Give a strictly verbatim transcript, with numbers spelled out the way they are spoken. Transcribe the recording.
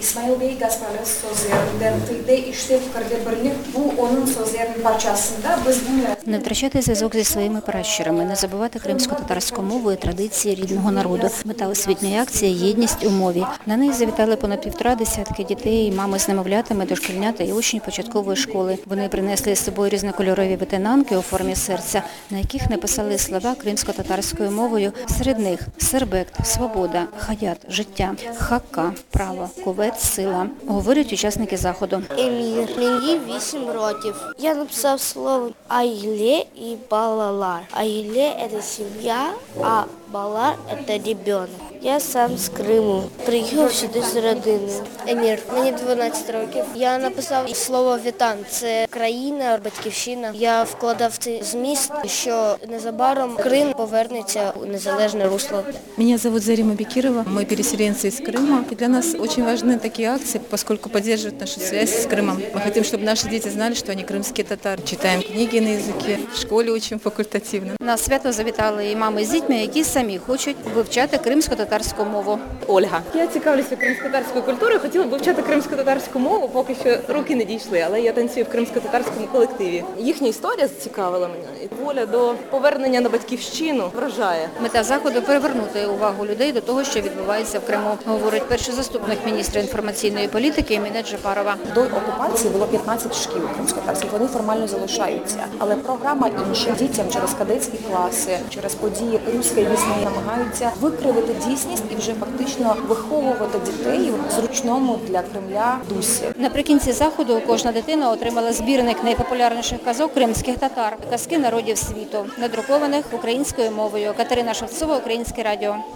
İsmail Bey Gaspar'ın sözlerinden de işte Kardebirlik bu onun sözlerinin parçasında biz bunu Не втрачати зв'язок зі своїми пращурами, не забувати кримсько-татарську мову і традиції рідного народу. Мета освітньої акції «Єдність у мові». На неї завітали понад півтора десятки дітей, мами з немовлятами, дошкільнята і учні початкової школи. Вони принесли з собою різнокольорові витинанки у формі серця, на яких написали слова кримсько-татарською мовою. Серед них сербект, свобода, хаят, життя, хакка, право, кувет, сила. Говорять учасники заходу. Емір, мені вісім років. Я написав слово «айле» і «балалар». «Айле» – це сім'я, а «балар» – це дитина. Я сам з Криму. Приїхав сюди з родиною. Емір, мені дванадцять років. Я написав слово «вітан». Це країна, батьківщина. Я вкладав цей зміст, що незабаром Крим повернеться у незалежне русло. Меня зовут Зарима Бекирова, мы переселенцы из Крыма. И для нас очень важны такие акции, поскольку поддерживают нашу связь с Крымом. Мы хотим, чтобы наши дети знали, что они крымские татары. Читаем книги на языке, в школе учим факультативно. На свято завітали і мами з дітьми, які самі хочуть вивчати кримсько-татарську мову. Ольга. Я цікавлюся кримсько-татарською культурою, хотіла б вивчати кримсько-татарську мову, поки що руки не дійшли, але я танцюю в кримсько-татарському колективі. Їхня історія зацікавила мене, і воля до повернення на батьківщину вражає. Мета заходу – перевернути увагу людей до того, що відбувається в Криму, говорить перший заступник міністра інформаційної політики Мінет Джапарова. До окупації було п'ятнадцять шкіл кримськотатарських, вони формально залишаються. Але програма інша. Дітям через кадетські класи, через події Кримської весни намагаються викривити дійсність і вже фактично виховувати дітей в зручному для Кремля дусі. Наприкінці заходу кожна дитина отримала збірник найпопулярніших казок кримських татар, казки народів світу, надрукованих українською мовою. Катерина Шевцова, Українське радіо.